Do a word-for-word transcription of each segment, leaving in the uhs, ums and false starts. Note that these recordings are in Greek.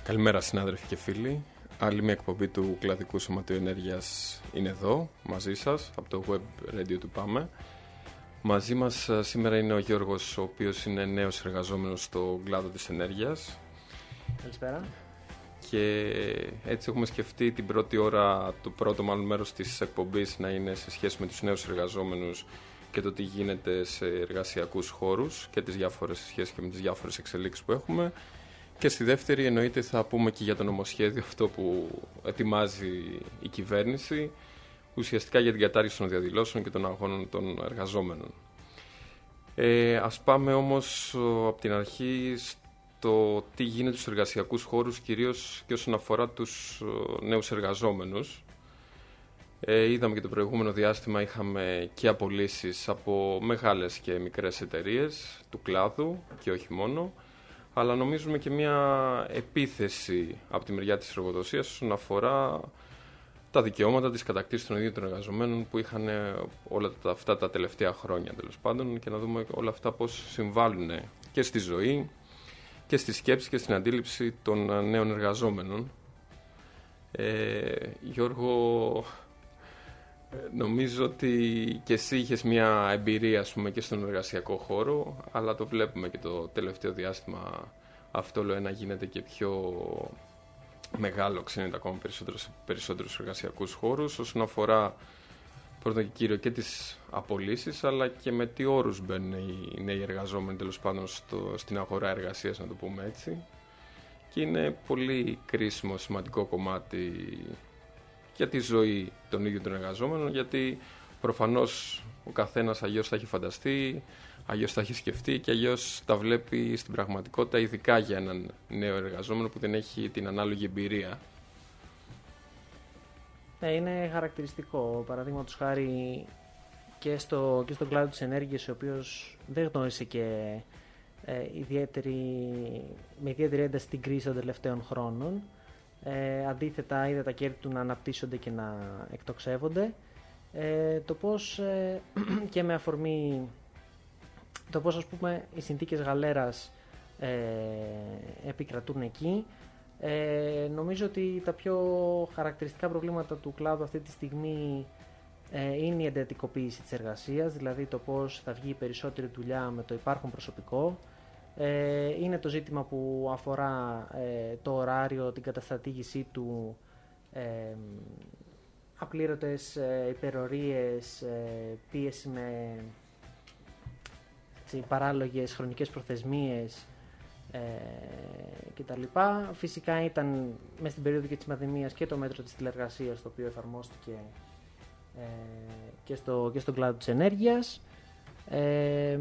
Καλημέρα συνάδελφοι και φίλοι. Άλλη μια εκπομπή του Κλαδικού Σωματείου Ενέργειας είναι εδώ, μαζί σας, από το web radio του ΠΑΜΕ. Μαζί μας σήμερα είναι ο Γιώργος, ο οποίος είναι νέος εργαζόμενος στο κλάδο της ενέργειας. Καλησπέρα. Και έτσι έχουμε σκεφτεί την πρώτη ώρα, το πρώτο μάλλον μέρος της εκπομπής να είναι σε σχέση με τους νέους εργαζόμενους και το τι γίνεται σε εργασιακούς χώρους και τις διάφορες, σε σχέση και με τις διάφορες εξελίξεις που έχουμε. Και στη δεύτερη εννοείται θα πούμε και για το νομοσχέδιο αυτό που ετοιμάζει η κυβέρνηση, ουσιαστικά για την κατάργηση των διαδηλώσεων και των αγώνων των εργαζόμενων. Ε, ας πάμε όμως από την αρχή στο τι γίνεται στους εργασιακούς χώρους, κυρίως και όσον αφορά τους νέους εργαζόμενους. Ε, είδαμε και το προηγούμενο διάστημα είχαμε και απολύσεις από μεγάλες και μικρές εταιρείες του κλάδου και όχι μόνο, αλλά νομίζουμε και μια επίθεση από τη μεριά της εργοδοσίας όσον αφορά τα δικαιώματα της κατακτήσης των ίδιων των εργαζομένων που είχαν όλα τα, αυτά τα τελευταία χρόνια, τέλος πάντων, και να δούμε όλα αυτά πώς συμβάλλουν και στη ζωή και στη σκέψη και στην αντίληψη των νέων εργαζόμενων. Ε, Γιώργο, νομίζω ότι και εσύ είχες μια εμπειρία, ας πούμε, και στον εργασιακό χώρο, αλλά το βλέπουμε και το τελευταίο διάστημα αυτό όλο ένα γίνεται και πιο μεγάλο, ξύνεται ακόμα περισσότερο σε περισσότερους εργασιακούς χώρους όσον αφορά πρώτον και κύριο και τις απολύσεις, αλλά και με τι όρους μπαίνουν οι νέοι εργαζόμενοι τέλος πάντων στο, στην αγορά εργασίας, να το πούμε έτσι, και είναι πολύ κρίσιμο, σημαντικό κομμάτι για τη ζωή των ίδιων των εργαζόμενων, γιατί προφανώς ο καθένας αλλιώς θα έχει φανταστεί, αλλιώς θα έχει σκεφτεί και αλλιώς τα βλέπει στην πραγματικότητα, ειδικά για έναν νέο εργαζόμενο που δεν έχει την ανάλογη εμπειρία. Ε, είναι χαρακτηριστικό, παραδείγματος χάρη και, στο, και στον κλάδο της ενέργειας, ο οποίος δεν γνώρισε και ε, ιδιαίτερη, με ιδιαίτερη ένταση την κρίση των τελευταίων χρόνων. Ε, αντίθετα, είδε τα κέρδη του να αναπτύσσονται και να εκτοξεύονται. Ε, το πώς ε, και με αφορμή το πώς, ας πούμε, οι συνθήκες γαλέρας ε, επικρατούν εκεί. Ε, νομίζω ότι τα πιο χαρακτηριστικά προβλήματα του κλάδου αυτή τη στιγμή ε, είναι η εντατικοποίηση της εργασίας, δηλαδή το πώς θα βγει περισσότερη δουλειά με το υπάρχον προσωπικό. Ε, είναι το ζήτημα που αφορά ε, το ωράριο, την καταστρατήγησή του, ε, απλήρωτες ε, υπερορίες, ε, πίεση με έτσι, παράλογες χρονικές προθεσμίες ε, κτλ. Φυσικά ήταν μέσα στην περίοδο και της πανδημίας και το μέτρο της τηλεργασίας, το οποίο εφαρμόστηκε ε, και, στο, και στον κλάδο της ενέργειας. Ε,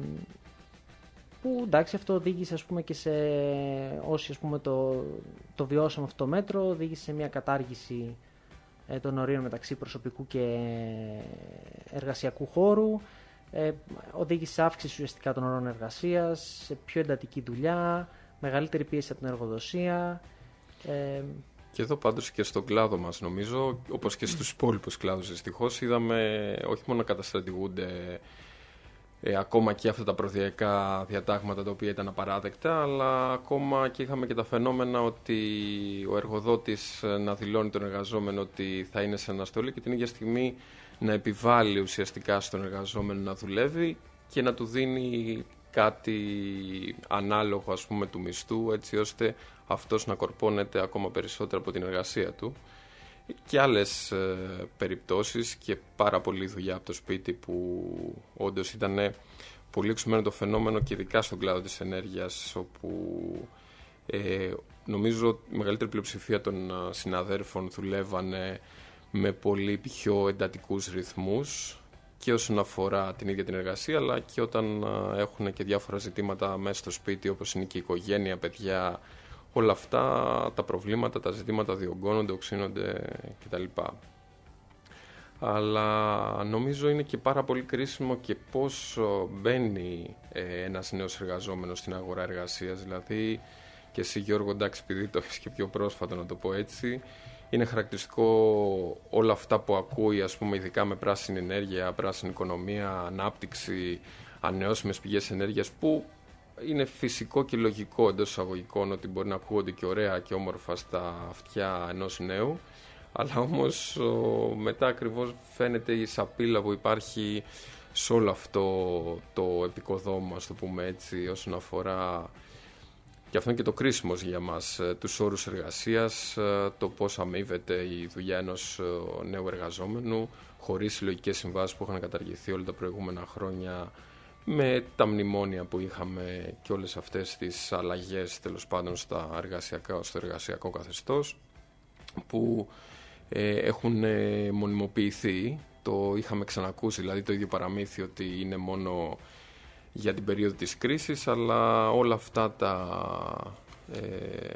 που εντάξει, αυτό οδήγησε, ας πούμε, και σε όσοι, ας πούμε, το, το βιώσαμε αυτό το μέτρο, οδήγησε σε μια κατάργηση ε, των ορίων μεταξύ προσωπικού και εργασιακού χώρου, ε, οδήγησε σε αύξηση ουσιαστικά των ωρών εργασίας, σε πιο εντατική δουλειά, μεγαλύτερη πίεση από την εργοδοσία. Ε, Και εδώ πάντως και στον κλάδο μας, νομίζω, όπως και στους υπόλοιπους κλάδους δυστυχώς, είδαμε όχι μόνο να καταστρατηγούνται Ε, ακόμα και αυτά τα προδιακά διατάγματα τα οποία ήταν απαράδεκτα, αλλά ακόμα και είχαμε και τα φαινόμενα ότι ο εργοδότης να δηλώνει τον εργαζόμενο ότι θα είναι σε αναστολή και την ίδια στιγμή να επιβάλλει ουσιαστικά στον εργαζόμενο να δουλεύει και να του δίνει κάτι ανάλογο, ας πούμε, του μισθού, έτσι ώστε αυτός να κορπώνεται ακόμα περισσότερο από την εργασία του. Και άλλες ε, περιπτώσεις και πάρα πολλή δουλειά από το σπίτι που όντως ήταν πολύ εξουμένο το φαινόμενο και ειδικά στον κλάδο της ενέργειας, όπου ε, νομίζω η μεγαλύτερη πλειοψηφία των συναδέρφων δουλεύανε με πολύ πιο εντατικούς ρυθμούς και όσον αφορά την ίδια την εργασία, αλλά και όταν ε, έχουν και διάφορα ζητήματα μέσα στο σπίτι, όπως είναι και η οικογένεια, παιδιά. Όλα αυτά τα προβλήματα, τα ζητήματα διωγγώνονται, οξύνονται κτλ. Αλλά νομίζω είναι και πάρα πολύ κρίσιμο και πώς μπαίνει ε, ένας νέος εργαζόμενος στην αγορά εργασίας. Δηλαδή, και εσύ Γιώργο, εντάξει, επειδή το έχεις και πιο πρόσφατο να το πω έτσι, είναι χαρακτηριστικό όλα αυτά που ακούει, ας πούμε, ειδικά με πράσινη ενέργεια, πράσινη οικονομία, ανάπτυξη, ανανεώσιμες πηγές ενέργειας, που είναι φυσικό και λογικό εντός εισαγωγικών ότι μπορεί να ακούγονται και ωραία και όμορφα στα αυτιά ενός νέου, αλλά όμως μετά ακριβώς φαίνεται η σαπίλα που υπάρχει σε όλο αυτό το επικοδόμημα, ας το πούμε έτσι, όσον αφορά, και αυτό είναι και το κρίσιμο για μας, τους όρους εργασίας, το πώς αμείβεται η δουλειά ενός νέου εργαζόμενου, χωρίς συλλογικές συμβάσεις που είχαν καταργηθεί όλα τα προηγούμενα χρόνια, με τα μνημόνια που είχαμε και όλες αυτές τις αλλαγές τέλος πάντων στα εργασιακά, στο εργασιακό καθεστώς, που ε, έχουν ε, μονιμοποιηθεί. Το είχαμε ξανακούσει, δηλαδή το ίδιο παραμύθι ότι είναι μόνο για την περίοδο της κρίσης, αλλά όλα αυτά τα ε,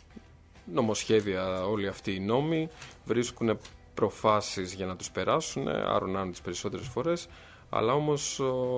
νομοσχέδια, όλοι αυτοί οι νόμοι βρίσκουν προφάσεις για να τους περάσουν, άρουν τις περισσότερες φορές, αλλά όμως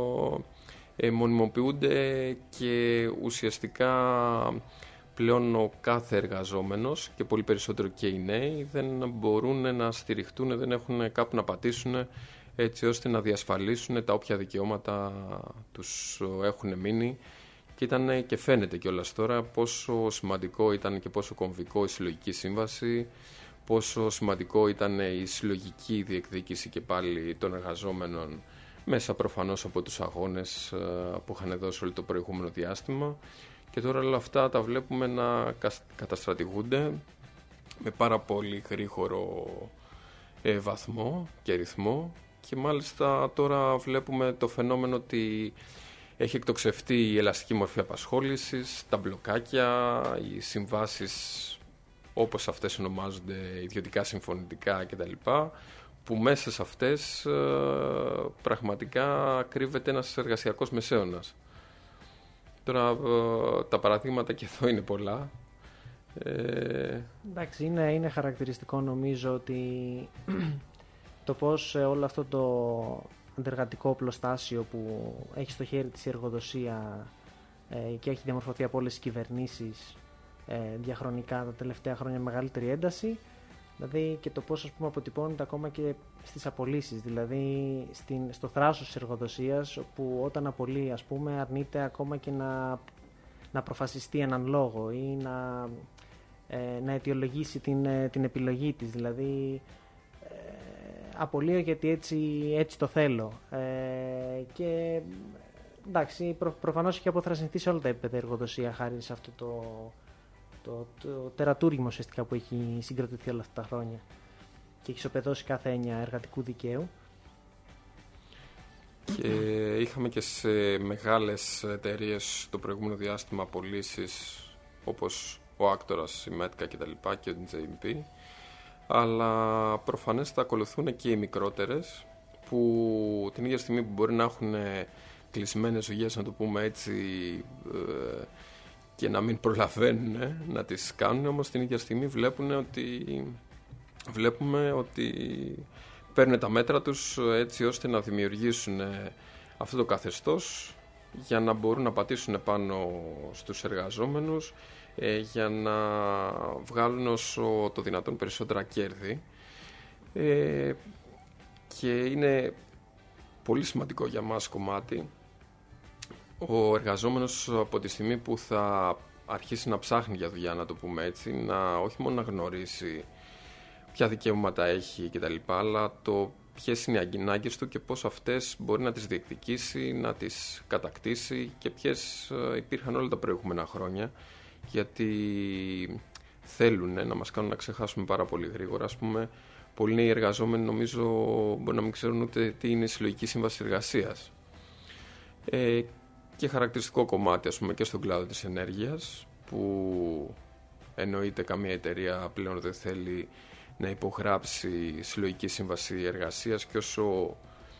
ε, μονιμοποιούνται και ουσιαστικά πλέον ο κάθε εργαζόμενος και πολύ περισσότερο και οι νέοι δεν μπορούν να στηριχτούν, δεν έχουν κάπου να πατήσουν έτσι ώστε να διασφαλίσουν τα όποια δικαιώματα τους έχουν μείνει. Και ήταν και φαίνεται κιόλας τώρα πόσο σημαντικό ήταν και πόσο κομβικό η συλλογική σύμβαση, πόσο σημαντικό ήταν η συλλογική διεκδίκηση και πάλι των εργαζόμενων, μέσα προφανώς από τους αγώνες που είχαν δώσει όλο το προηγούμενο διάστημα. Και τώρα όλα αυτά τα βλέπουμε να καταστρατηγούνται με πάρα πολύ γρήγορο ε, βαθμό και ρυθμό, και μάλιστα τώρα βλέπουμε το φαινόμενο ότι έχει εκτοξευτεί η ελαστική μορφή απασχόλησης, τα μπλοκάκια, οι συμβάσεις όπως αυτές ονομάζονται, ιδιωτικά συμφωνητικά κτλ., που μέσα σε αυτές ε, πραγματικά κρύβεται ένας εργασιακός μεσαίωνας. Τώρα ε, τα παραδείγματα και εδώ είναι πολλά. Ε... Εντάξει, είναι, είναι χαρακτηριστικό νομίζω ότι το πώς όλο αυτό το αντεργατικό οπλοστάσιο που έχει στο χέρι της η εργοδοσία ε, και έχει διαμορφωθεί από όλες τις κυβερνήσεις ε, διαχρονικά τα τελευταία χρόνια μεγαλύτερη ένταση, δηλαδή και το πώς, ας πούμε, αποτυπώνεται ακόμα και στις απολύσεις, δηλαδή στην, στο θράσος της εργοδοσίας, όπου όταν απολύει, ας πούμε, αρνείται ακόμα και να, να προφασιστεί έναν λόγο ή να, ε, να αιτιολογήσει την, την επιλογή της, δηλαδή ε, απολύω γιατί έτσι, έτσι το θέλω. Ε, και εντάξει, προ, προφανώς έχει αποθρασινθεί σε όλα τα επίπεδα εργοδοσία χάρη σε αυτό το, το, το, το τερατούργημα ουσιαστικά που έχει συγκρατηθεί όλα αυτά τα χρόνια και έχει ισοπεδώσει κάθε έννοια εργατικού δικαίου. Και είχαμε και σε μεγάλες εταιρείες το προηγούμενο διάστημα απολύσεις όπως ο Άκτορας, η Μέτκα κτλ. Και ο τζέι πι, αλλά προφανές θα ακολουθούν και οι μικρότερες, που την ίδια στιγμή που μπορεί να έχουν κλεισμένες δουλειές, να το πούμε έτσι, και να μην προλαβαίνουν να τις κάνουν, όμως την ίδια στιγμή βλέπουν ότι, βλέπουμε ότι παίρνουν τα μέτρα τους έτσι ώστε να δημιουργήσουν αυτό το καθεστώς για να μπορούν να πατήσουν πάνω στους εργαζόμενους, ε, για να βγάλουν όσο το δυνατόν περισσότερα κέρδη, ε, και είναι πολύ σημαντικό για μας κομμάτι ο εργαζόμενος από τη στιγμή που θα αρχίσει να ψάχνει για δουλειά, να το πούμε έτσι, να όχι μόνο να γνωρίσει ποια δικαιώματα έχει κτλ., αλλά το ποιες είναι οι ανάγκες του και πώς αυτές μπορεί να τις διεκδικήσει, να τις κατακτήσει και ποιες υπήρχαν όλα τα προηγούμενα χρόνια, γιατί θέλουν να μας κάνουν να ξεχάσουμε πάρα πολύ γρήγορα. Ας πούμε, πολλοί νέοι εργαζόμενοι νομίζω μπορεί να μην ξέρουν ούτε τι είναι η συλλογική σύμβαση εργασίας. Ε, και χαρακτηριστικό κομμάτι, ας πούμε, και στον κλάδο της ενέργειας, που εννοείται καμία εταιρεία πλέον δεν θέλει να υπογράψει συλλογική σύμβαση εργασίας, και όσο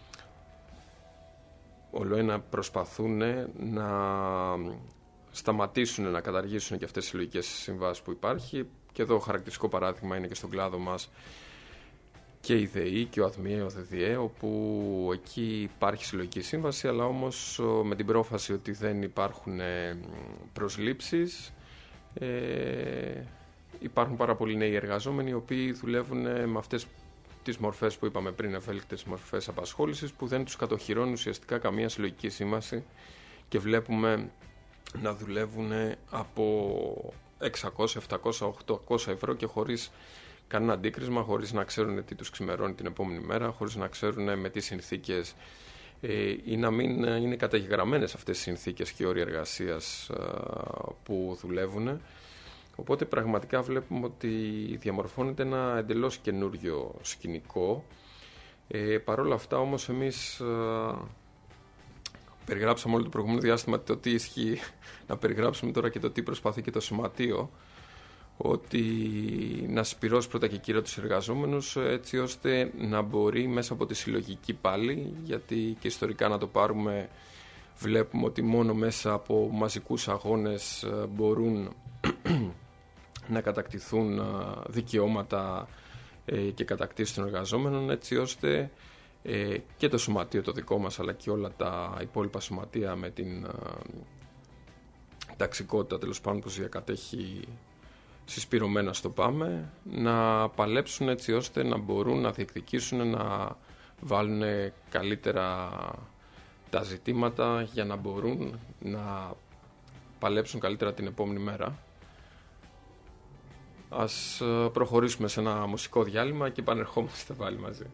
ολοένα προσπαθούν να σταματήσουν να καταργήσουν και αυτές τις συλλογικές συμβάσεις που υπάρχει. Και εδώ χαρακτηριστικό παράδειγμα είναι και στον κλάδο μας και η ΔΕΗ και ο ΑΔΜΙΕ, ο ΔΔΕ, όπου εκεί υπάρχει συλλογική σύμβαση, αλλά όμως με την πρόφαση ότι δεν υπάρχουν προσλήψεις, ε, υπάρχουν πάρα πολλοί νέοι εργαζόμενοι οι οποίοι δουλεύουν με αυτές τις μορφές που είπαμε πριν, ευέλικτες μορφές απασχόλησης, που δεν τους κατοχυρώνουν ουσιαστικά καμία συλλογική σύμβαση, και βλέπουμε να δουλεύουν από εξακόσια, επτακόσια, οκτακόσια ευρώ και χωρίς κανένα αντίκρισμα, χωρίς να ξέρουν τι τους ξημερώνει την επόμενη μέρα, χωρίς να ξέρουν με τι συνθήκες ε, ή να μην είναι καταγεγραμμένες αυτές οι συνθήκες και όροι εργασίας ε, που δουλεύουν. Οπότε πραγματικά βλέπουμε ότι διαμορφώνεται ένα εντελώς καινούριο σκηνικό. Ε, Παρ' όλα αυτά όμως εμείς ε, περιγράψαμε όλο το προηγούμενο διάστημα το τι ισχύει, να περιγράψουμε τώρα και το τι προσπαθεί και το σωματείο, ότι να σπυρώσει πρώτα και κύρα τους εργαζόμενους έτσι ώστε να μπορεί μέσα από τη συλλογική πάλι, γιατί και ιστορικά να το πάρουμε βλέπουμε ότι μόνο μέσα από μαζικούς αγώνες μπορούν να κατακτηθούν δικαιώματα και κατακτήσεις των εργαζόμενων, έτσι ώστε και το σωματείο το δικό μας αλλά και όλα τα υπόλοιπα σωματεία με την ταξικότητα τέλος πάντων που διακατέχει συσπηρωμένα στο πάμε, να παλέψουν έτσι ώστε να μπορούν να διεκδικήσουν, να βάλουν καλύτερα τα ζητήματα για να μπορούν να παλέψουν καλύτερα την επόμενη μέρα. Ας προχωρήσουμε σε ένα μουσικό διάλειμμα και επανερχόμαστε πάλι μαζί.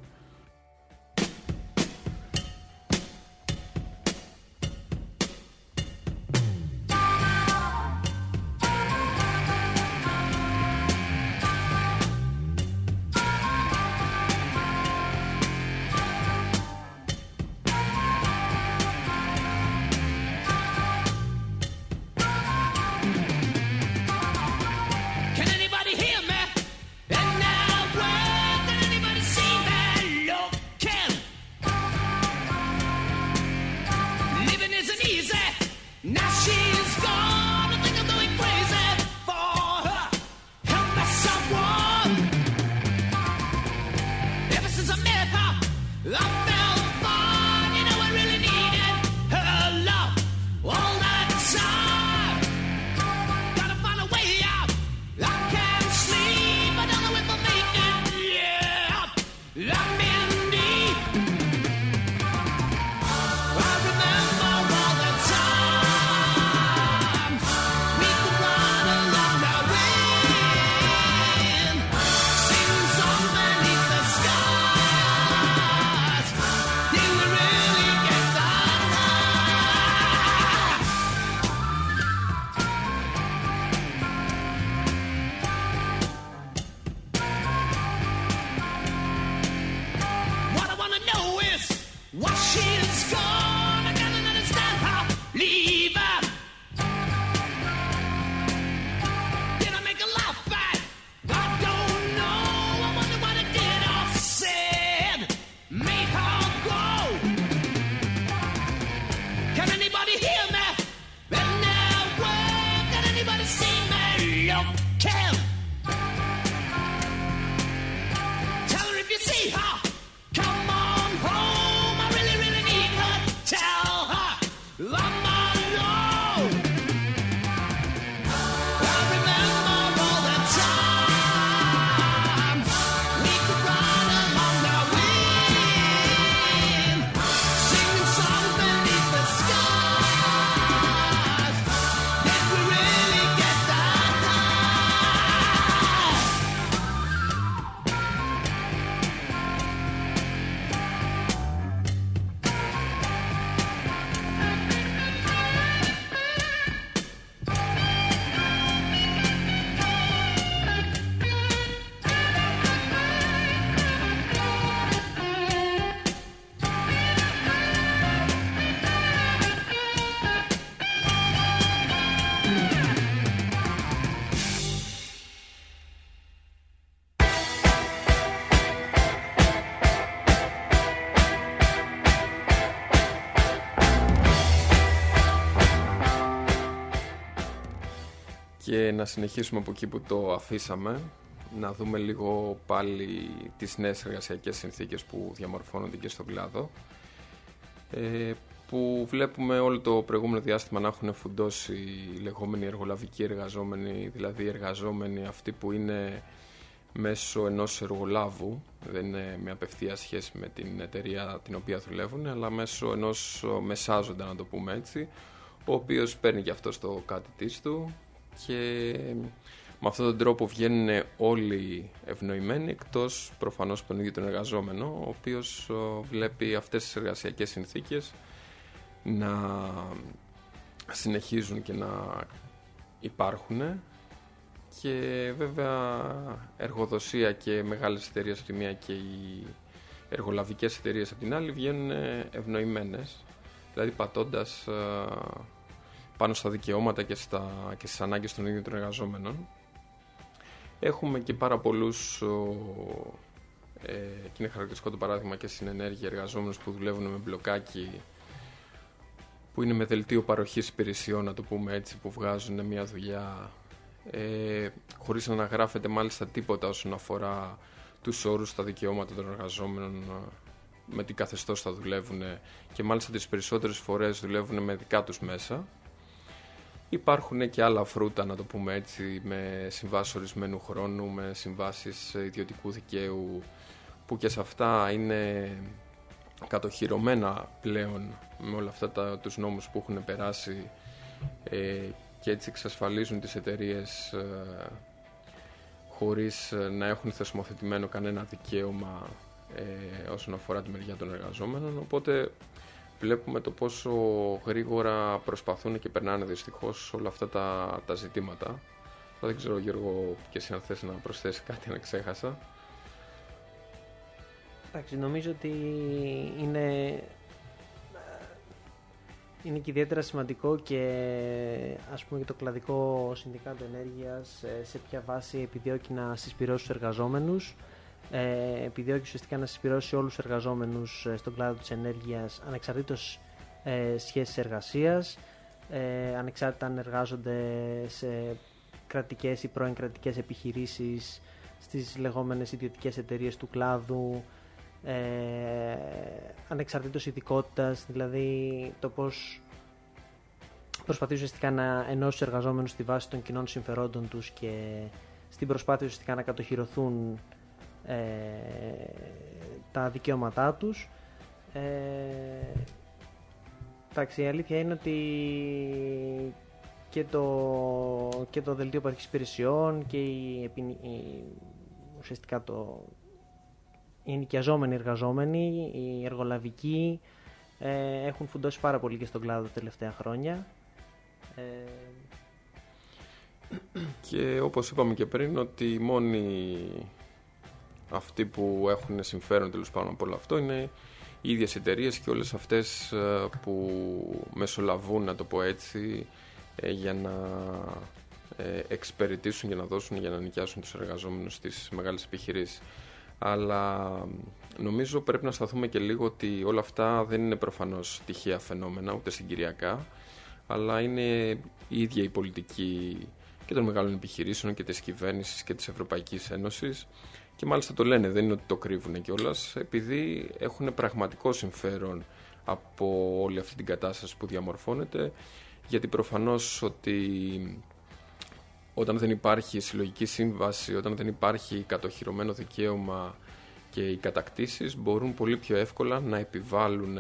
Και να συνεχίσουμε από εκεί που το αφήσαμε, να δούμε λίγο πάλι τις νέες εργασιακές συνθήκες που διαμορφώνονται και στον κλάδο, ε, που βλέπουμε όλο το προηγούμενο διάστημα να έχουν φουντώσει οι λεγόμενοι εργολαβικοί εργαζόμενοι, δηλαδή εργαζόμενοι αυτοί που είναι μέσω ενός εργολάβου, δεν είναι με απευθεία σχέση με την εταιρεία την οποία δουλεύουν, αλλά μέσω ενός μεσάζοντα, να το πούμε έτσι, ο οποίος παίρνει και αυτό το κάτι της του και με αυτόν τον τρόπο βγαίνουν όλοι ευνοημένοι, εκτός προφανώς από τον ίδιο τον εργαζόμενο, ο οποίος βλέπει αυτές τις εργασιακές συνθήκες να συνεχίζουν και να υπάρχουν, και βέβαια εργοδοσία και μεγάλες εταιρείες από τη μία και οι εργολαβικές εταιρείες από την άλλη βγαίνουν ευνοημένες, δηλαδή πατώντας πάνω στα δικαιώματα και, στα, και στις ανάγκες των ίδιων των εργαζόμενων. Έχουμε και πάρα πολλούς, ε, και είναι χαρακτηριστικό το παράδειγμα και στην ενέργεια, εργαζόμενους που δουλεύουν με μπλοκάκι, που είναι με δελτίο παροχής υπηρεσιών, να το πούμε έτσι, που βγάζουν μια δουλειά ε, χωρίς να αναγράφεται μάλιστα τίποτα όσον αφορά τους όρους, τα δικαιώματα των εργαζόμενων, με τι καθεστώς θα δουλεύουν, και μάλιστα τις περισσότερες φορές δουλεύουν με δικά τους μέσα. Υπάρχουν και άλλα φρούτα, να το πούμε έτσι, με συμβάσεις ορισμένου χρόνου, με συμβάσεις ιδιωτικού δικαίου, που και σε αυτά είναι κατοχυρωμένα πλέον με όλα αυτά τα, τους νόμους που έχουν περάσει, ε, και έτσι εξασφαλίζουν τις εταιρείες ε, χωρίς να έχουν θεσμοθετημένο κανένα δικαίωμα ε, όσον αφορά τη μεριά των εργαζόμενων. Οπότε βλέπουμε το πόσο γρήγορα προσπαθούν και περνάνε δυστυχώς όλα αυτά τα, τα ζητήματα. Δεν ξέρω, Γιώργο, και εσύ αν θες να προσθέσεις κάτι, αν ξέχασα. Εντάξει, νομίζω ότι είναι, είναι και ιδιαίτερα σημαντικό και ας πούμε και το κλαδικό συνδικάτο ενέργειας σε ποια βάση επιδιώκει να συσπυρώσει τους εργαζόμενους. Ε, επιδιώκει ουσιαστικά να συσπυρώσει όλους τους εργαζόμενους στον κλάδο της ενέργειας, ανεξαρτήτως ε, σχέσης εργασίας, ε, ανεξάρτητα αν εργάζονται σε κρατικές ή πρώην κρατικές επιχειρήσεις, στις λεγόμενες ιδιωτικές εταιρείες του κλάδου, ε, ανεξαρτήτως ειδικότητας, δηλαδή το πώς προσπαθεί ουσιαστικά να ενώσει τους εργαζόμενους στη βάση των κοινών συμφερόντων τους και στην προσπάθεια ουσιαστικά να κατοχυρωθούν ε, τα δικαιώματά τους. Ε, εντάξει, η αλήθεια είναι ότι και το, και το δελτίο παροχής υπηρεσιών και η, η, ουσιαστικά το, οι ενοικιαζόμενοι εργαζόμενοι, οι εργολαβικοί, ε, έχουν φουντώσει πάρα πολύ και στον κλάδο τα τελευταία χρόνια. Ε, και όπως είπαμε και πριν, ότι οι μόνοι αυτοί που έχουν συμφέρον τέλος πάντων από όλο αυτό είναι οι ίδιες εταιρείες και όλες αυτές που μεσολαβούν, να το πω έτσι, για να εξυπηρετήσουν, για να δώσουν, για να νοικιάσουν τους εργαζόμενους στις μεγάλες επιχειρήσεις. Αλλά νομίζω πρέπει να σταθούμε και λίγο ότι όλα αυτά δεν είναι προφανώς τυχαία φαινόμενα, ούτε συγκυριακά, αλλά είναι η ίδια η πολιτική και των μεγάλων επιχειρήσεων και της κυβέρνησης και της Ευρωπαϊκής Ένωσης. Και μάλιστα το λένε, δεν είναι ότι το κρύβουν κιόλας, επειδή έχουν πραγματικό συμφέρον από όλη αυτή την κατάσταση που διαμορφώνεται, γιατί προφανώς ότι όταν δεν υπάρχει συλλογική σύμβαση, όταν δεν υπάρχει κατοχυρωμένο δικαίωμα και οι κατακτήσεις, μπορούν πολύ πιο εύκολα να επιβάλλουν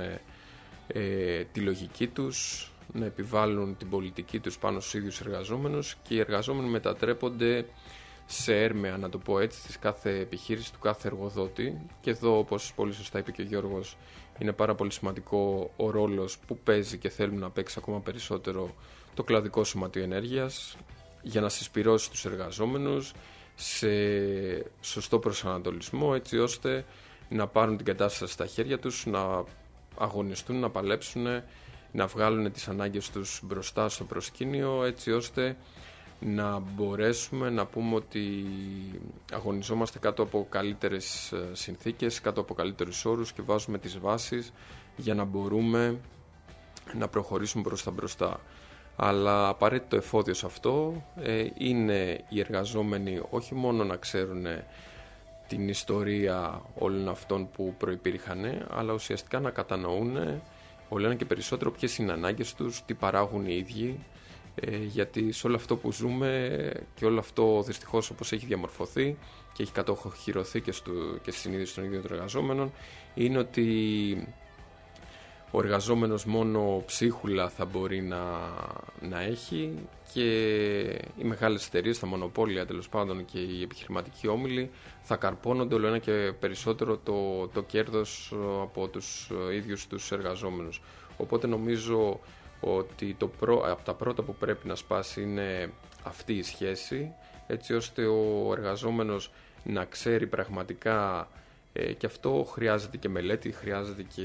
ε, τη λογική τους, να επιβάλλουν την πολιτική τους πάνω στους ίδιους εργαζόμενους, και οι εργαζόμενοι μετατρέπονται σε έρμεα, να το πω έτσι, της κάθε επιχείρησης, του κάθε εργοδότη. Και εδώ, όπως πολύ σωστά είπε και ο Γιώργος, είναι πάρα πολύ σημαντικό ο ρόλος που παίζει και θέλουν να παίξει ακόμα περισσότερο το κλαδικό σωματείο ενέργειας, για να συσπυρώσει τους εργαζόμενους σε σωστό προσανατολισμό, έτσι ώστε να πάρουν την κατάσταση στα χέρια τους, να αγωνιστούν, να παλέψουν, να βγάλουν τις ανάγκες τους μπροστά στο προσκήνιο, έτσι ώστε να μπορέσουμε να πούμε ότι αγωνιζόμαστε κάτω από καλύτερες συνθήκες, κάτω από καλύτερους όρους, και βάζουμε τις βάσεις για να μπορούμε να προχωρήσουμε προς τα μπροστά. Αλλά απαραίτητο εφόδιο σε αυτό ε, είναι οι εργαζόμενοι όχι μόνο να ξέρουν την ιστορία όλων αυτών που προϋπήρχαν, αλλά ουσιαστικά να κατανοούν όλο ένα και περισσότερο ποιες είναι οι ανάγκες τους, τι παράγουν οι ίδιοι, ε, γιατί σε όλο αυτό που ζούμε και όλο αυτό δυστυχώς όπως έχει διαμορφωθεί και έχει κατοχυρωθεί και, στο, και στη συνείδηση των ίδιων των εργαζόμενων, είναι ότι ο εργαζόμενος μόνο ψίχουλα θα μπορεί να, να έχει και οι μεγάλες εταιρείες, τα μονοπόλια τέλος πάντων και οι επιχειρηματικοί όμιλοι θα καρπώνονται όλο ένα και περισσότερο το, το κέρδος από τους ίδιους τους εργαζόμενους. Οπότε νομίζω ότι το προ, από τα πρώτα που πρέπει να σπάσει είναι αυτή η σχέση, έτσι ώστε ο εργαζόμενος να ξέρει πραγματικά, ε, και αυτό χρειάζεται και μελέτη, χρειάζεται και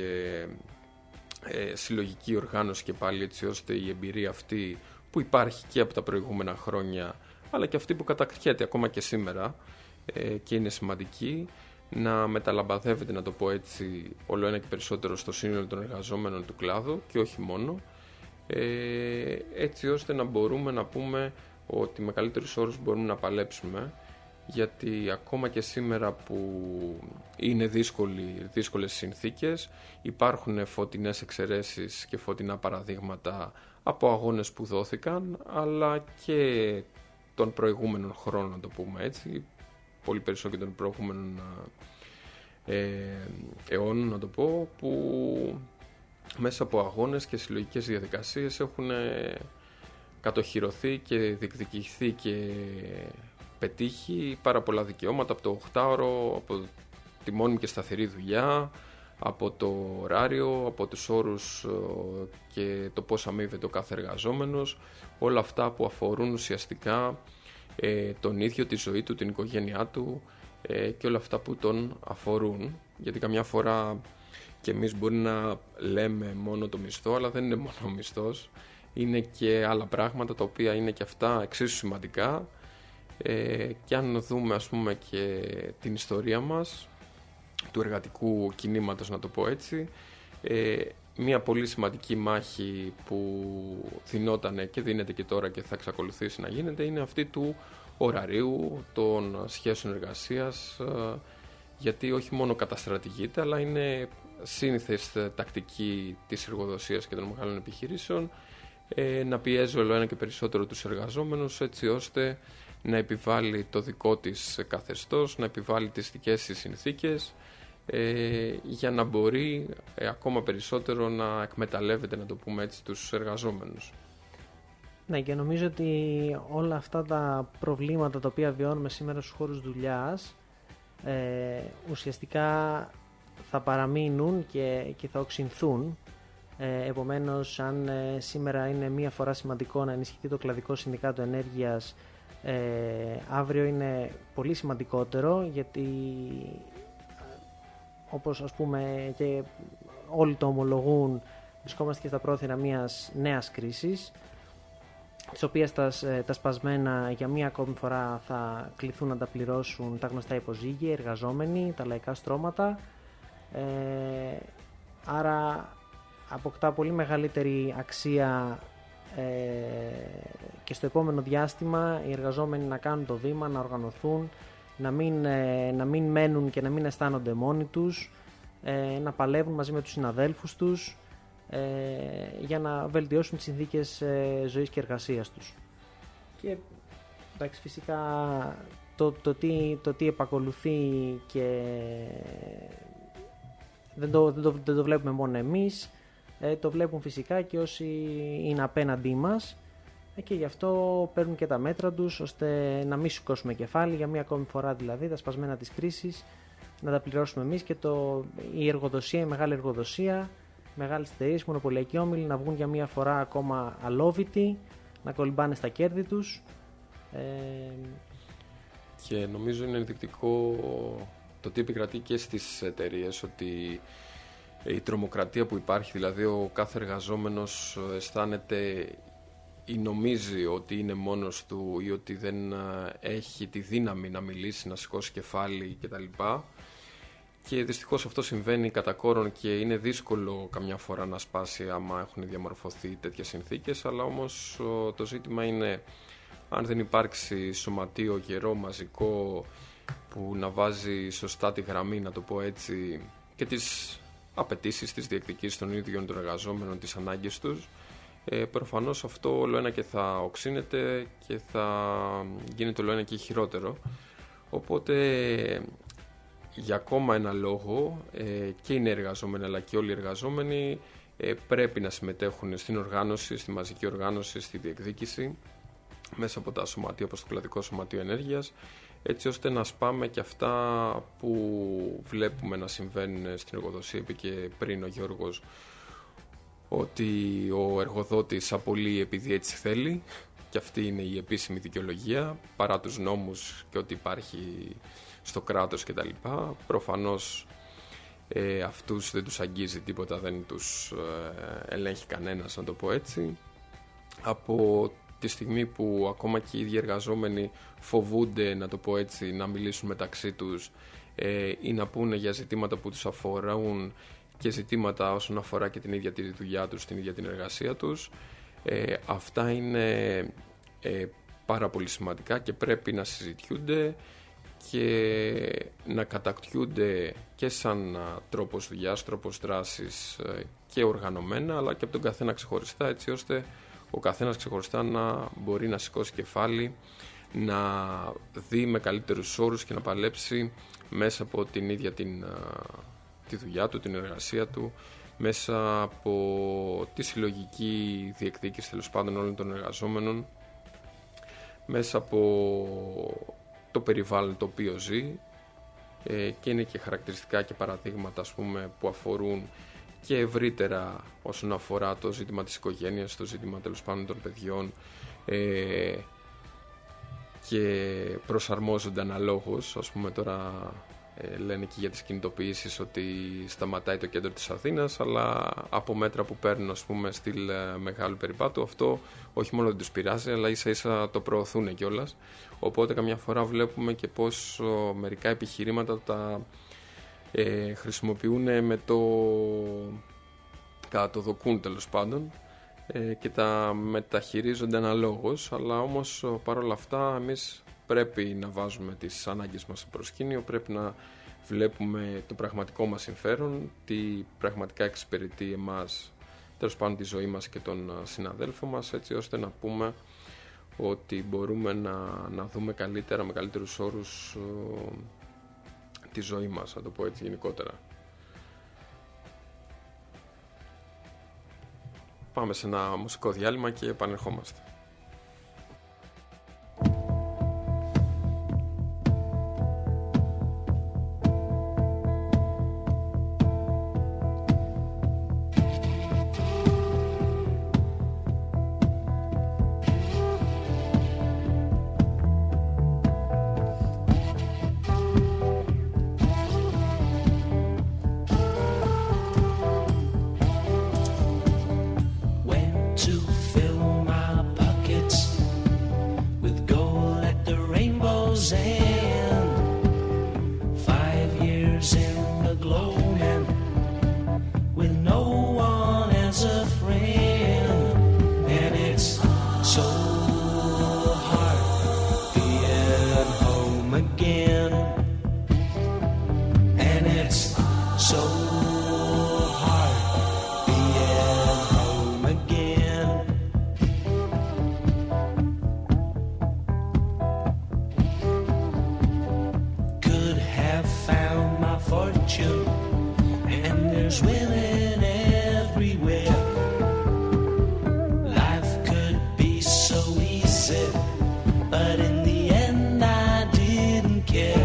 ε, συλλογική οργάνωση και πάλι, έτσι ώστε η εμπειρία αυτή που υπάρχει και από τα προηγούμενα χρόνια, αλλά και αυτή που κατακριέται ακόμα και σήμερα ε, και είναι σημαντική, να μεταλαμπαδεύεται, να το πω έτσι, όλο ένα και περισσότερο στο σύνολο των εργαζόμενων του κλάδου και όχι μόνο, ε, έτσι ώστε να μπορούμε να πούμε ότι με καλύτερους όρους μπορούμε να παλέψουμε, γιατί ακόμα και σήμερα που είναι δύσκολοι, δύσκολες συνθήκες, υπάρχουν φωτεινές εξαιρέσεις και φωτεινά παραδείγματα από αγώνες που δόθηκαν, αλλά και των προηγούμενων χρόνων, να το πούμε έτσι, πολύ περισσότερο και των προηγούμενων ε, αιώνων, να το πω, που μέσα από αγώνες και συλλογικές διαδικασίες έχουν κατοχυρωθεί και διεκδικηθεί και πετύχει πάρα πολλά δικαιώματα, από το οχτάωρο, από τη μόνιμη και σταθερή δουλειά, από το ωράριο, από τους όρους και το πώς αμείβεται ο κάθε εργαζόμενος, όλα αυτά που αφορούν ουσιαστικά ε, τον ίδιο, τη ζωή του, την οικογένειά του ε, και όλα αυτά που τον αφορούν, γιατί καμιά φορά και εμείς μπορεί να λέμε μόνο το μισθό, αλλά δεν είναι μόνο ο μισθός, είναι και άλλα πράγματα τα οποία είναι και αυτά εξίσου σημαντικά. Ε, και αν δούμε, ας πούμε, και την ιστορία μας του εργατικού κινήματος, να το πω έτσι, ε, μια πολύ σημαντική μάχη που δινότανε και δίνεται και τώρα και θα εξακολουθήσει να γίνεται είναι αυτή του ωραρίου, των σχέσεων εργασίας, ε, γιατί όχι μόνο καταστρατηγείται, αλλά είναι σύνηθες τακτική της εργοδοσίας και των μεγάλων επιχειρήσεων ε, να πιέζει όλο ένα και περισσότερο τους εργαζόμενους, έτσι ώστε να επιβάλλει το δικό της καθεστώς, να επιβάλλει τις δικές της συνθήκες, ε, για να μπορεί ε, ακόμα περισσότερο να εκμεταλλεύεται, να το πούμε έτσι, τους εργαζόμενους. Ναι, και νομίζω ότι όλα αυτά τα προβλήματα τα οποία βιώνουμε σήμερα στους χώρους δουλειάς ε, ουσιαστικά θα παραμείνουν και, και θα οξυνθούν. Ε, επομένως, αν ε, σήμερα είναι μία φορά σημαντικό να ενισχυθεί το κλαδικό συνδικάτο ενέργειας, Ε, αύριο είναι πολύ σημαντικότερο, γιατί όπως ας πούμε και όλοι το ομολογούν, βρισκόμαστε και στα πρόθυρα μιας νέας κρίσης, τις οποίες τα, τα σπασμένα για μία ακόμη φορά θα κληθούν να τα πληρώσουν τα γνωστά υποζύγια, οι εργαζόμενοι, τα λαϊκά στρώματα, ε, άρα αποκτά πολύ μεγαλύτερη αξία και στο επόμενο διάστημα οι εργαζόμενοι να κάνουν το βήμα, να οργανωθούν, να μην, να μην μένουν και να μην αισθάνονται μόνοι τους, να παλεύουν μαζί με τους συναδέλφους τους για να βελτιώσουν τις συνθήκες ζωής και εργασίας τους. Και εντάξει, φυσικά το, το, τι, το τι επακολουθεί και δεν το, δεν το, δεν το βλέπουμε μόνο εμείς, Ε, το βλέπουν φυσικά και όσοι είναι απέναντί μας ε, και γι' αυτό παίρνουν και τα μέτρα τους, ώστε να μην σηκώσουμε κεφάλι για μία ακόμη φορά, δηλαδή τα σπασμένα της κρίσης να τα πληρώσουμε εμείς και το, η εργοδοσία, η μεγάλη εργοδοσία, μεγάλες εταιρείες, μονοπωλιακοί όμιλοι να βγουν για μία φορά ακόμα αλόβητοι, να κολυμπάνε στα κέρδη τους. Ε... Και νομίζω είναι ενδεικτικό το τι επικρατεί και στις εταιρείες, ότι η τρομοκρατία που υπάρχει, δηλαδή ο κάθε εργαζόμενος αισθάνεται ή νομίζει ότι είναι μόνος του ή ότι δεν έχει τη δύναμη να μιλήσει, να σηκώσει κεφάλι κτλ. Και δυστυχώς αυτό συμβαίνει κατά κόρον και είναι δύσκολο καμιά φορά να σπάσει άμα έχουν διαμορφωθεί τέτοιες συνθήκες, αλλά όμως το ζήτημα είναι αν δεν υπάρξει σωματείο γερό, μαζικό, που να βάζει σωστά τη γραμμή, να το πω έτσι, και τις απαιτήσεις, τις διεκδικήσεις των ίδιων των εργαζόμενων, τις ανάγκες τους, ε, προφανώς αυτό όλο ένα και θα οξύνεται και θα γίνεται όλο ένα και χειρότερο. Οπότε για ακόμα ένα λόγο ε, και οι νέοι εργαζόμενοι αλλά και όλοι οι εργαζόμενοι ε, πρέπει να συμμετέχουν στην οργάνωση, στη μαζική οργάνωση, στη διεκδίκηση, μέσα από τα σωματεία όπως το Κλαδικό Σωματείο Ενέργειας, έτσι ώστε να σπάμε και αυτά που βλέπουμε να συμβαίνουν στην εργοδοσία. Είπε και πριν ο Γιώργος ότι ο εργοδότης απολύει επειδή έτσι θέλει, και αυτή είναι η επίσημη δικαιολογία, παρά τους νόμους και ό,τι υπάρχει στο κράτος κτλ. Προφανώς ε, αυτούς δεν τους αγγίζει τίποτα, δεν τους ε, ελέγχει κανένας, να το πω έτσι. Από τη στιγμή που ακόμα και οι ίδιοι εργαζόμενοι φοβούνται, να το πω έτσι, να μιλήσουν μεταξύ τους ε, ή να πούνε για ζητήματα που τους αφορούν και ζητήματα όσον αφορά και την ίδια τη δουλειά τους, την ίδια την εργασία τους, ε, αυτά είναι ε, πάρα πολύ σημαντικά και πρέπει να συζητιούνται και να κατακτιούνται και σαν τρόπος δουλειάς, τρόπος δράσης ε, και οργανωμένα, αλλά και από τον καθένα ξεχωριστά, έτσι ώστε ο καθένας ξεχωριστά να μπορεί να σηκώσει κεφάλι, να δει με καλύτερους όρους και να παλέψει μέσα από την ίδια την, τη δουλειά του, την εργασία του, μέσα από τη συλλογική διεκδίκηση τέλος πάντων όλων των εργαζόμενων, μέσα από το περιβάλλον το οποίο ζει, ε, και είναι και χαρακτηριστικά και παραδείγματα, ας πούμε, που αφορούν και ευρύτερα όσον αφορά το ζήτημα της οικογένειας, το ζήτημα τέλος πάντων των παιδιών, ε, και προσαρμόζονται αναλόγως. Ας πούμε τώρα ε, λένε και για τις κινητοποιήσεις ότι σταματάει το κέντρο της Αθήνας, αλλά από μέτρα που παίρνουν, ας πούμε, στυλ ε, μεγάλου περιπάτου, αυτό όχι μόνο δεν τους πειράζει, αλλά ίσα ίσα το προωθούν κιόλας. Οπότε καμιά φορά βλέπουμε και πως ο, μερικά επιχειρήματα τα ε, χρησιμοποιούν με το κατά το δοκούν τέλος πάντων, ε, και τα μεταχειρίζονται αναλόγως, αλλά όμως παρόλα αυτά εμείς πρέπει να βάζουμε τις ανάγκες μας στο προσκήνιο, πρέπει να βλέπουμε το πραγματικό μας συμφέρον, τι πραγματικά εξυπηρετεί εμάς, τέλος πάντων τη ζωή μας και τον συναδέλφο μας, έτσι ώστε να πούμε ότι μπορούμε να, να δούμε καλύτερα, με καλύτερους όρους ο, τη ζωή μας, θα το πω έτσι γενικότερα. Πάμε σε ένα μουσικό διάλειμμα και επανερχόμαστε. But in the end I didn't care.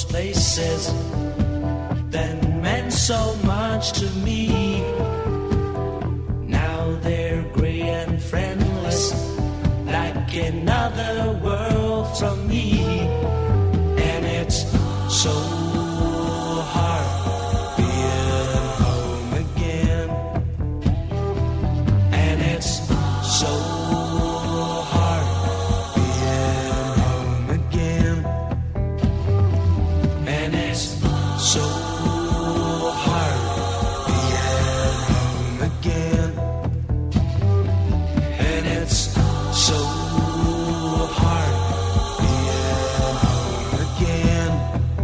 those places that meant so much to me. Now they're gray and friendless, like another world from me. And it's so hard being home again. And it's so hard being home again. And it's so hard being home again. And it's so hard being home again.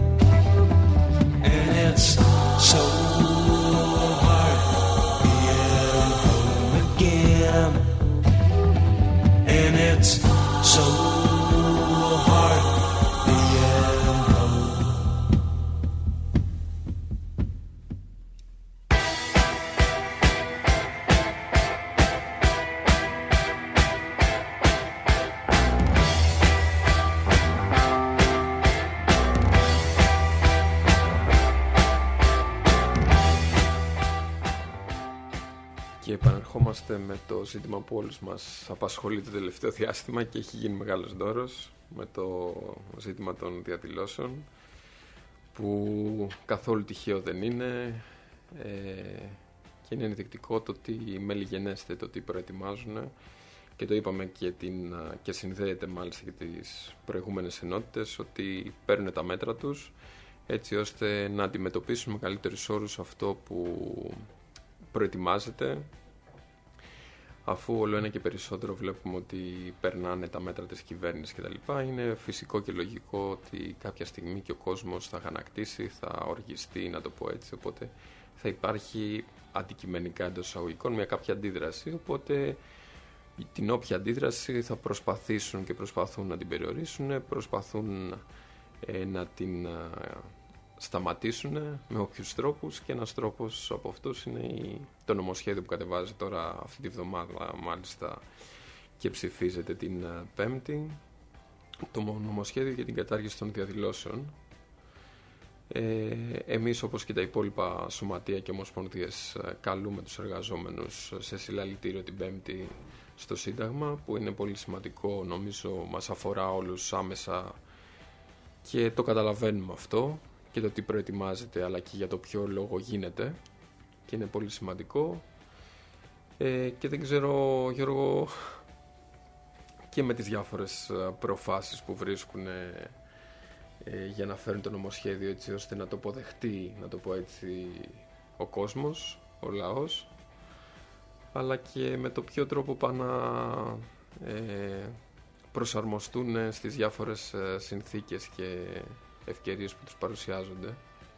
And it's so hard being home again. And it's so hard being home. Και επανερχόμαστε με το ζήτημα που όλους μας απασχολεί το τελευταίο διάστημα και έχει γίνει μεγάλος δώρος, με το ζήτημα των διαδηλώσεων, που καθόλου τυχαίο δεν είναι, ε, και είναι ενδεικτικό το τι μελιγενέστε, το τι προετοιμάζουν, και το είπαμε και, την, και συνδέεται μάλιστα και τις προηγούμενες ενότητες, ότι παίρνουν τα μέτρα τους έτσι ώστε να αντιμετωπίσουν με καλύτερους όρους αυτό που προετοιμάζεται, αφού όλο ένα και περισσότερο βλέπουμε ότι περνάνε τα μέτρα της κυβέρνησης κτλ. Είναι φυσικό και λογικό ότι κάποια στιγμή και ο κόσμος θα αγανακτήσει, θα οργιστεί, να το πω έτσι, οπότε θα υπάρχει αντικειμενικά εντός εισαγωγικών μια κάποια αντίδραση, οπότε την όποια αντίδραση θα προσπαθήσουν και προσπαθούν να την περιορίσουν, προσπαθούν ε, να την ε, σταματήσουν με όποιους τρόπους, και ένας τρόπος από αυτούς είναι η, το νομοσχέδιο που κατεβάζει τώρα αυτή τη βδομάδα μάλιστα και ψηφίζεται την ε, Πέμπτη, το νομοσχέδιο για την κατάργηση των διαδηλώσεων. Ε, εμείς, όπως και τα υπόλοιπα σωματεία και ομοσπονδίες, καλούμε τους εργαζόμενους σε συλλαλητήριο την Πέμπτη στο Σύνταγμα, που είναι πολύ σημαντικό, νομίζω μας αφορά όλους άμεσα και το καταλαβαίνουμε αυτό και το τι προετοιμάζεται, αλλά και για το ποιο λόγο γίνεται, και είναι πολύ σημαντικό. Ε, και δεν ξέρω, Γιώργο, και με τις διάφορες προφάσεις που βρίσκουν ε, ε, για να φέρουν το νομοσχέδιο έτσι ώστε να το αποδεχτεί, να το πω έτσι, ο κόσμος, ο λαός, αλλά και με το ποιο τρόπο πάνε να ε, προσαρμοστούν στις διάφορες συνθήκες και ευκαιρίες που τους παρουσιάζονται.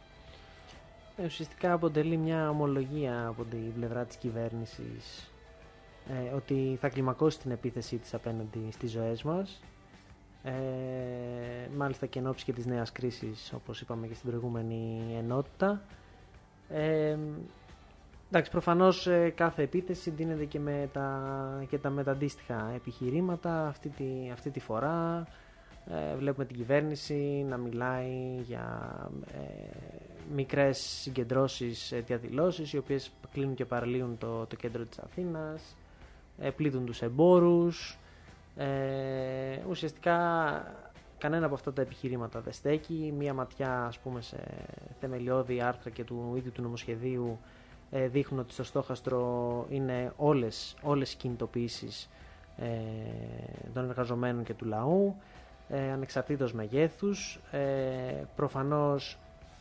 Ε, ουσιαστικά αποτελεί μια ομολογία από την πλευρά της κυβέρνησης ε, ότι θα κλιμακώσει την επίθεσή της απέναντι στις ζωές μας, ε, μάλιστα και εν ώψη και της νέας κρίσης, όπως είπαμε και στην προηγούμενη ενότητα. Ε, εντάξει, προφανώς ε, κάθε επίθεση δίνεται και με τα, και τα μεταντίστοιχα επιχειρήματα. Αυτή τη, αυτή τη φορά ε, βλέπουμε την κυβέρνηση να μιλάει για ε, μικρές συγκεντρώσεις, ε, διαδηλώσεις, οι οποίες κλείνουν και παραλύουν το, το κέντρο της Αθήνας, ε, πλήττουν τους εμπόρους. Ε, ουσιαστικά κανένα από αυτά τα επιχειρήματα δεν στέκει. Μία ματιά, ας πούμε, σε θεμελιώδη άρθρα και του ίδιου του νομοσχεδίου ε, δείχνουν ότι στο στόχαστρο είναι όλες, όλες οι κινητοποιήσεις ε, των εργαζομένων και του λαού, ε, ανεξαρτήτως μεγέθους. Ε, προφανώς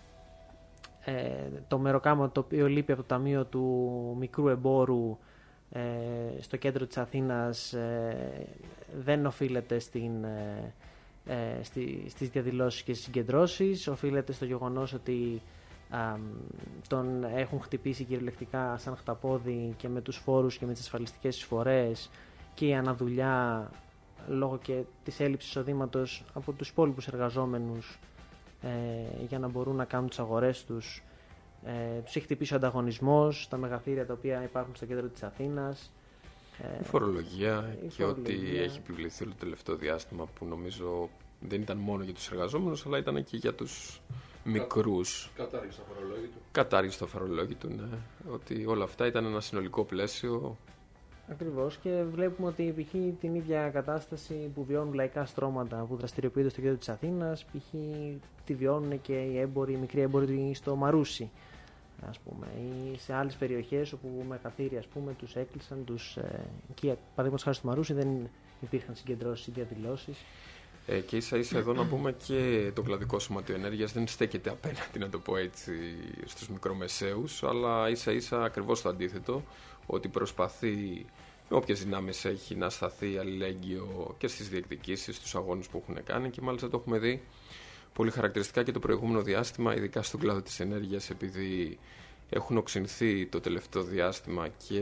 ε, το μεροκάμα το οποίο λείπει από το Ταμείο του Μικρού Εμπόρου ε, στο κέντρο της Αθήνας ε, δεν οφείλεται στην, ε, ε, στη, στις διαδηλώσεις και στις συγκεντρώσεις, οφείλεται στο γεγονός ότι α, τον έχουν χτυπήσει κυριολεκτικά σαν χταπόδι και με τους φόρους και με τις ασφαλιστικές εισφορές και η αναδουλειά λόγω και της έλλειψης εισοδήματος από τους υπόλοιπους εργαζόμενους ε, για να μπορούν να κάνουν τις αγορές τους. Ε, τους έχει χτυπήσει ο ανταγωνισμός, τα μεγαθύρια τα οποία υπάρχουν στο κέντρο της Αθήνας. Η φορολογία η και φορολογία. ό,τι έχει επιβληθεί όλο το τελευταίο διάστημα, που νομίζω δεν ήταν μόνο για τους εργαζόμενους, αλλά ήταν και για τους μικρούς. Κατάργηση το φορολόγητο. Κατάργηση το φορολόγητο, ναι. Ότι όλα αυτά ήταν ένα συνολικό πλαίσιο. Ακριβώς, και βλέπουμε ότι π.χ. την ίδια κατάσταση που βιώνουν λαϊκά στρώματα που δραστηριοποιούνται στο κέντρο της Αθήνας, π.χ. τη βιώνουν και οι έμποροι, οι μικροί έμποροι στο Μαρούσι, ας πούμε, ή σε άλλες περιοχές όπου με καθήρι, ας πούμε, τους έκλεισαν, τους, ε, εκεί, παραδείγματος χάρη στο Μαρούσι, δεν υπήρχαν συγκεντρώσεις ή διαδηλώσεις. Ε, και ίσα ίσα εδώ να πούμε και το κλαδικό σωματείο ενέργειας δεν στέκεται απέναντι, να το πω έτσι, στους μικρομεσαίους, αλλά ίσα ίσα ακριβώς το αντίθετο, ότι προσπαθεί με όποιες δυνάμεις έχει να σταθεί αλληλέγγυο και στις διεκδικήσεις, στους αγώνες που έχουν κάνει, και μάλιστα το έχουμε δει πολύ χαρακτηριστικά και το προηγούμενο διάστημα, ειδικά στον κλάδο της ενέργειας, επειδή έχουν οξυνθεί το τελευταίο διάστημα και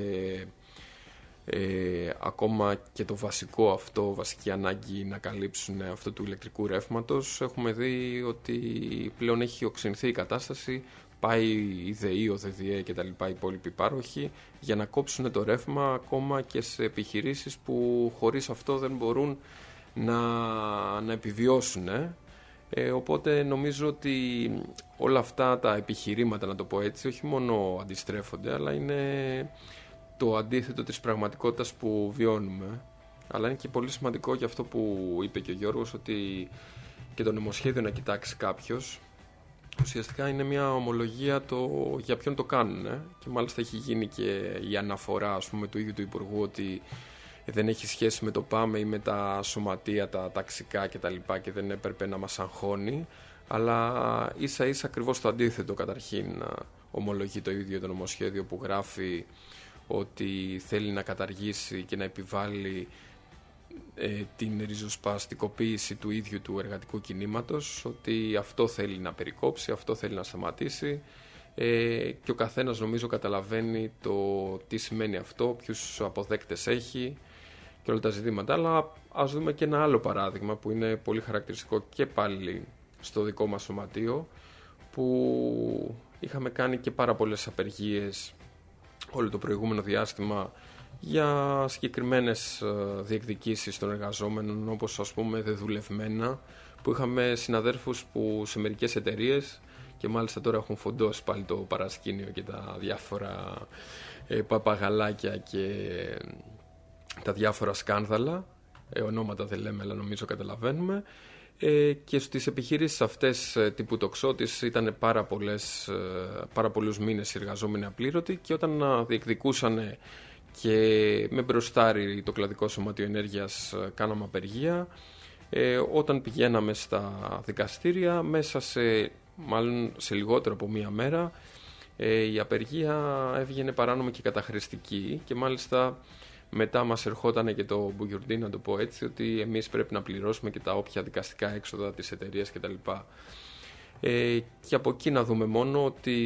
ε, ακόμα και το βασικό αυτό, βασική ανάγκη να καλύψουν αυτό του ηλεκτρικού ρεύματος, έχουμε δει ότι πλέον έχει οξυνθεί η κατάσταση. Πάει η ΔΕΗ, ο ΔΕΔΙΕ και τα λοιπά, οι υπόλοιποι πάροχοι, για να κόψουν το ρεύμα ακόμα και σε επιχειρήσεις που χωρίς αυτό δεν μπορούν να, να επιβιώσουν. Ε. Ε, οπότε νομίζω ότι όλα αυτά τα επιχειρήματα, να το πω έτσι, όχι μόνο αντιστρέφονται, αλλά είναι το αντίθετο της πραγματικότητας που βιώνουμε. Αλλά είναι και πολύ σημαντικό για αυτό που είπε και ο Γιώργος, ότι και το νομοσχέδιο να κοιτάξει κάποιος, ουσιαστικά είναι μια ομολογία το για ποιον το κάνουν. Ε? Και μάλιστα έχει γίνει και η αναφορά, ας πούμε, του ίδιου του Υπουργού, ότι δεν έχει σχέση με το ΠΑΜΕ ή με τα σωματεία, τα ταξικά κτλ. Και, και δεν έπρεπε να μας αγχώνει. Αλλά ίσα ίσα ακριβώς το αντίθετο καταρχήν ομολογεί το ίδιο το νομοσχέδιο, που γράφει ότι θέλει να καταργήσει και να επιβάλλει ε, την ριζοσπαστικοποίηση του ίδιου του εργατικού κινήματος, ότι αυτό θέλει να περικόψει, αυτό θέλει να σταματήσει, ε, και ο καθένας νομίζω καταλαβαίνει το τι σημαίνει αυτό, ποιους αποδέκτες έχει και όλα τα ζητήματα. Αλλά ας δούμε και ένα άλλο παράδειγμα που είναι πολύ χαρακτηριστικό και πάλι στο δικό μας σωματείο, που είχαμε κάνει και πάρα πολλές απεργίες όλο το προηγούμενο διάστημα για συγκεκριμένες διεκδικήσεις των εργαζόμενων, όπως ας πούμε δεδουλευμένα, που είχαμε συναδέρφους που σε μερικές εταιρείες, και μάλιστα τώρα έχουν φοντώσει πάλι το παρασκήνιο και τα διάφορα ε, παπαγαλάκια και τα διάφορα σκάνδαλα, ε, ονόματα δεν λέμε, αλλά νομίζω καταλαβαίνουμε. Ε, και στις επιχειρήσεις αυτές ε, τύπου τοξότης ήταν πάρα, πολλές, ε, πάρα πολλούς μήνες οι εργαζόμενοι απλήρωτοι, και όταν ε, διεκδικούσαν και με μπροστάρι το κλαδικό σωματείο ενέργειας ε, κάναμε απεργία, ε, όταν πηγαίναμε στα δικαστήρια, μέσα σε, μάλλον σε λιγότερο από μία μέρα, ε, η απεργία έβγαινε παράνομη και καταχρηστική, και μάλιστα μετά μας ερχόταν και το μπουγιουρντί, να το πω έτσι, ότι εμείς πρέπει να πληρώσουμε και τα όποια δικαστικά έξοδα της εταιρείας κτλ. Ε, και από εκεί να δούμε μόνο ότι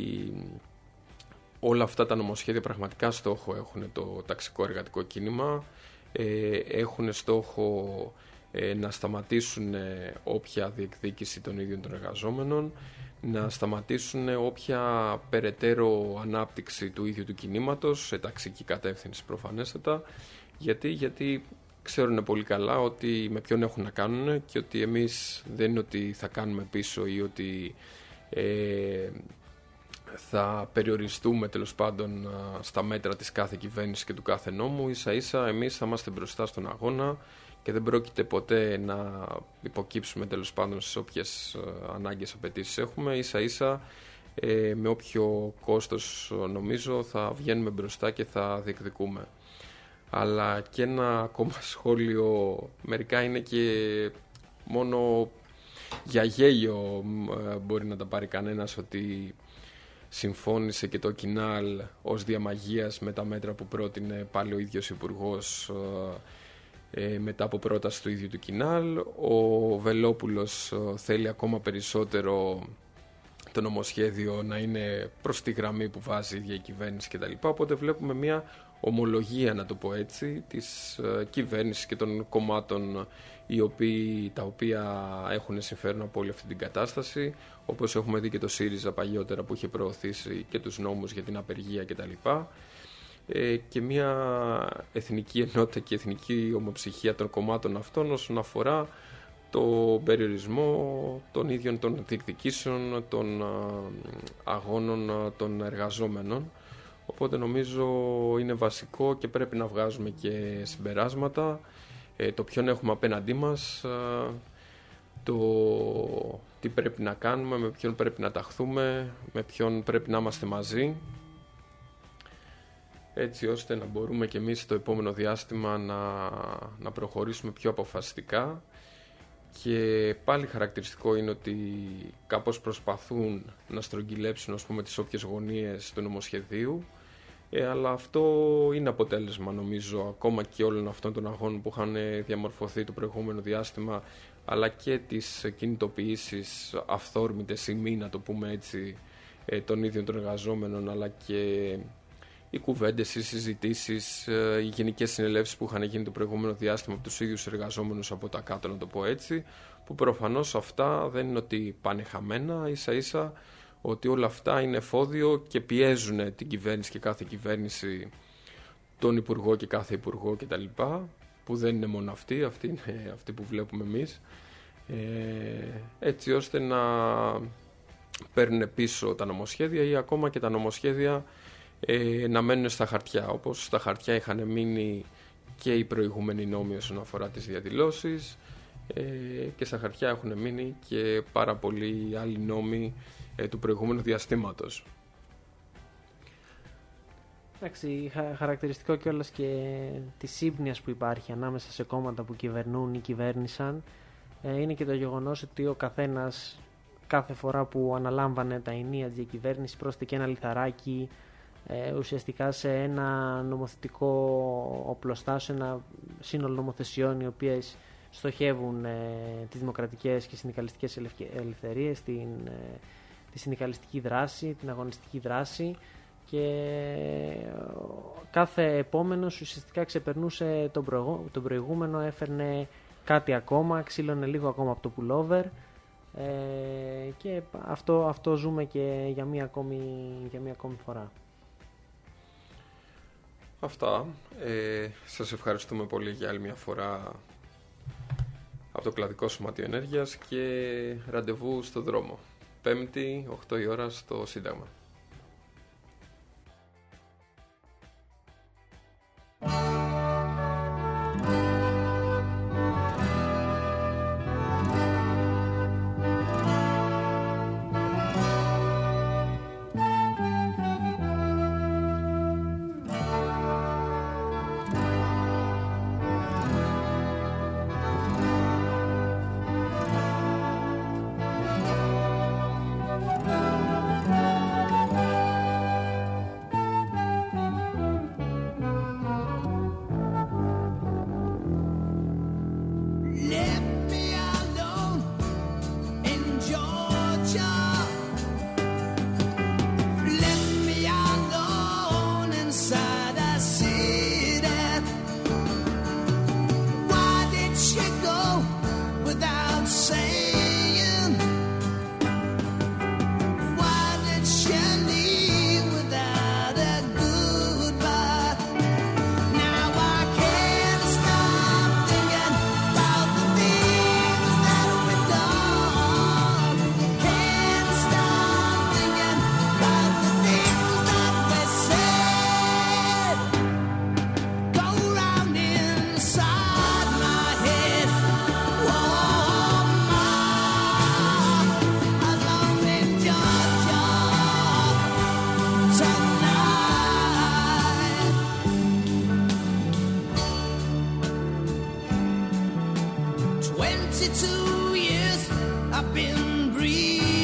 όλα αυτά τα νομοσχέδια πραγματικά στόχο έχουν το ταξικό εργατικό κίνημα, ε, έχουν στόχο ε, να σταματήσουν όποια διεκδίκηση των ίδιων των εργαζόμενων, να σταματήσουν όποια περαιτέρω ανάπτυξη του ίδιου του κινήματος σε ταξική κατεύθυνση προφανέστατα. Γιατί, γιατί ξέρουν πολύ καλά ότι με ποιον έχουν να κάνουν, και ότι εμείς δεν είναι ότι θα κάνουμε πίσω ή ότι ε, θα περιοριστούμε τέλος πάντων στα μέτρα της κάθε κυβέρνησης και του κάθε νόμου. Ίσα ίσα εμείς θα είμαστε μπροστά στον αγώνα και δεν πρόκειται ποτέ να υποκύψουμε τέλος πάντων στις όποιες ανάγκες, απαιτήσεις έχουμε. Ίσα ίσα ε, με όποιο κόστος νομίζω θα βγαίνουμε μπροστά και θα διεκδικούμε. Αλλά και ένα ακόμα σχόλιο, μερικά είναι και μόνο για γέλιο μπορεί να τα πάρει κανένας, ότι συμφώνησε και το Κινάλ ως διαμαγείας με τα μέτρα που πρότεινε πάλι ο ίδιος Υπουργός ε, μετά από πρόταση του ίδιου του Κινάλ. Ο Βελόπουλος θέλει ακόμα περισσότερο το νομοσχέδιο να είναι προς τη γραμμή που βάζει η ίδια η κυβέρνηση κτλ. Οπότε βλέπουμε μια ομολογία, να το πω έτσι, της ε, κυβέρνησης και των κομμάτων οι οποίοι, τα οποία έχουν συμφέρον από όλη αυτή την κατάσταση, όπως έχουμε δει και το ΣΥΡΙΖΑ παλιότερα που είχε προωθήσει και τους νόμους για την απεργία κτλ. Ε, και μια εθνική ενότητα και εθνική ομοψυχία των κομμάτων αυτών όσον αφορά το περιορισμό των ίδιων των διεκδικήσεων, των αγώνων των εργαζόμενων. Οπότε νομίζω είναι βασικό και πρέπει να βγάζουμε και συμπεράσματα, ε, το ποιον έχουμε απέναντί μας, ε, το τι πρέπει να κάνουμε, με ποιον πρέπει να ταχθούμε, με ποιον πρέπει να είμαστε μαζί, έτσι ώστε να μπορούμε και εμείς στο επόμενο διάστημα να, να προχωρήσουμε πιο αποφασιστικά. Και πάλι χαρακτηριστικό είναι ότι κάπως προσπαθούν να στρογγυλέψουν, ας πούμε, τις όποιες γωνίες του νομοσχεδίου, ε, αλλά αυτό είναι αποτέλεσμα, νομίζω, ακόμα και όλων αυτών των αγώνων που είχαν διαμορφωθεί το προηγούμενο διάστημα, αλλά και τις κινητοποιήσεις αυθόρμητες ή μη, να το πούμε έτσι, ε, των ίδιων των εργαζόμενων, αλλά και οι κουβέντες, οι συζητήσεις, οι γενικές συνελεύσεις που είχαν γίνει το προηγούμενο διάστημα από τους ίδιους εργαζόμενους από τα κάτω, να το πω έτσι, που προφανώς αυτά δεν είναι ότι πάνε χαμένα, ίσα ίσα ότι όλα αυτά είναι εφόδιο και πιέζουν την κυβέρνηση και κάθε κυβέρνηση, τον υπουργό και κάθε υπουργό κτλ. Που δεν είναι μόνο αυτοί, αυτοί είναι αυτοί που βλέπουμε εμείς, ε, έτσι ώστε να παίρνουν πίσω τα νομοσχέδια ή ακόμα και τα νομοσχέδια ε, να μένουν στα χαρτιά, όπως στα χαρτιά είχαν μείνει και οι προηγούμενοι νόμοι όσον αφορά τις διαδηλώσεις, ε, και στα χαρτιά έχουν μείνει και πάρα πολλοί άλλοι νόμοι ε, του προηγούμενου διαστήματος. Εντάξει, χαρακτηριστικό κιόλας και της σύμπνοιας που υπάρχει ανάμεσα σε κόμματα που κυβερνούν ή κυβέρνησαν ε, είναι και το γεγονός ότι ο καθένας κάθε φορά που αναλάμβανε τα ενία της διακυβέρνησης πρόσθεται και ένα λιθαράκι ε, ουσιαστικά σε ένα νομοθετικό οπλοστάσιο, ένα σύνολο νομοθεσιών οι οποίες στοχεύουν ε, τις δημοκρατικές και συνδικαλιστικές ελευθερίες, την, ε, τη συνδικαλιστική δράση, την αγωνιστική δράση, και κάθε επόμενος ουσιαστικά ξεπερνούσε τον, προηγού, τον προηγούμενο, έφερνε κάτι ακόμα, ξύλωνε λίγο ακόμα από το pullover, ε, και αυτό, αυτό ζούμε και για μία ακόμη, για μία ακόμη φορά. Αυτά. Ε, σας ευχαριστούμε πολύ για άλλη μια φορά από το Κλαδικό Σωματείο Ενέργειας και ραντεβού στο δρόμο. Πέμπτη, οκτώ η ώρα στο Σύνταγμα. twenty-two years I've been breathing.